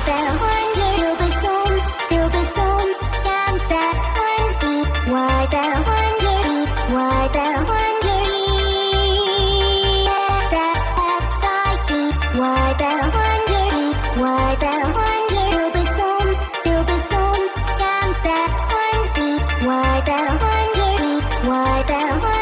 the wonder you'll be soon, and that one deep. Why the wonder deep? Why the wonder deep? That I deep. Why the wonder deep? Why the wonder you'll be soon, and that one deep. Why the wonder deep? Why the wonder